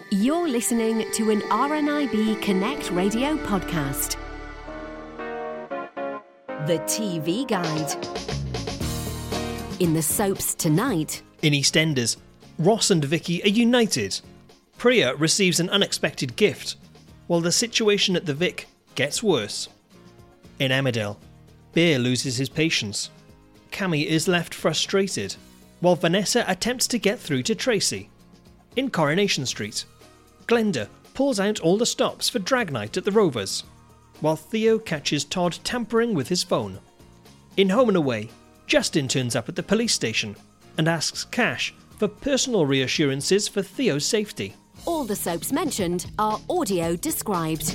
You're listening to an RNIB Connect Radio podcast. The TV Guide. In the soaps tonight. In EastEnders, Ross and Vicky are united. Priya receives an unexpected gift, while the situation at the Vic gets worse. In Emmerdale, Bear loses his patience. Cammy is left frustrated, while Vanessa attempts to get through to Tracy. In Coronation Street, Glenda pulls out all the stops for drag night at the Rovers, while Theo catches Todd tampering with his phone. In Home and Away, Justin turns up at the police station and asks Cash for personal reassurances for Theo's safety. All the soaps mentioned are audio described.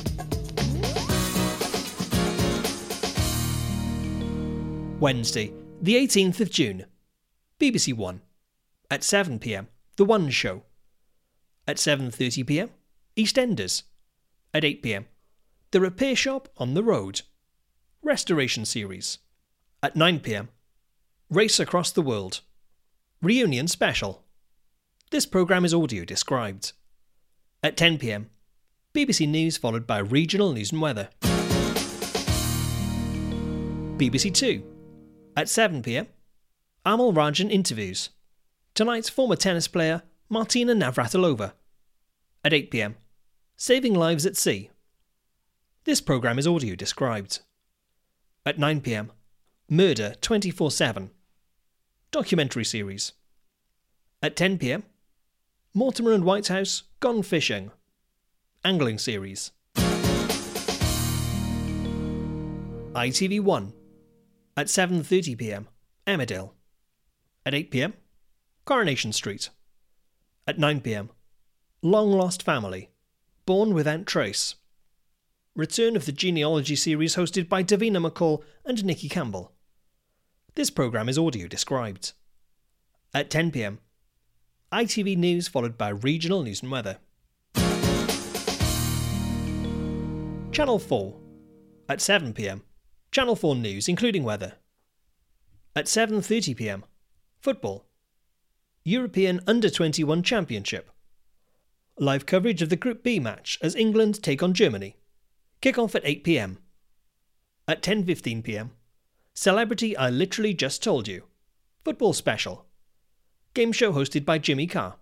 Wednesday, the 18th of June. BBC One. At 7 p.m, The One Show. At 7:30 p.m, EastEnders. At 8 p.m, The Repair Shop on the Road. Restoration Series. At 9 p.m, Race Across the World. Reunion Special. This programme is audio described. At 10 p.m, BBC News followed by regional news and weather. BBC Two. At 7 p.m, Amal Rajan interviews. Tonight's former tennis player Martina Navratilova. At 8 p.m, Saving Lives at Sea. This programme is audio described. At 9 p.m, Murder 24/7. Documentary series. At 10 p.m, Mortimer and Whitehouse Gone Fishing. Angling series. ITV1. At 7:30 p.m, Emmerdale. At 8 p.m, Coronation Street. At 9 p.m, Long Lost Family, Born Without Trace. Return of the genealogy series hosted by Davina McCall and Nikki Campbell. This programme is audio described. At 10 p.m, ITV News followed by regional news and weather. Channel 4. At 7 p.m, Channel 4 News including weather. At 7:30 p.m, Football. European Under-21 Championship. Live coverage of the Group B match as England take on Germany. Kick-off at 8 p.m. At 10:15 p.m, Celebrity I Literally Just Told You. Football special. Game show hosted by Jimmy Carr.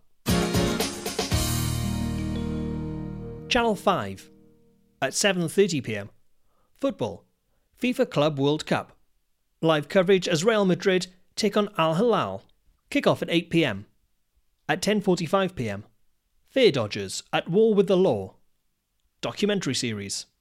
Channel 5. At 7:30 p.m, Football. FIFA Club World Cup. Live coverage as Real Madrid take on Al Hilal. Kick-off at 8 p.m. At 10:45 p.m, Fair Dodgers at War with the Law. Documentary series.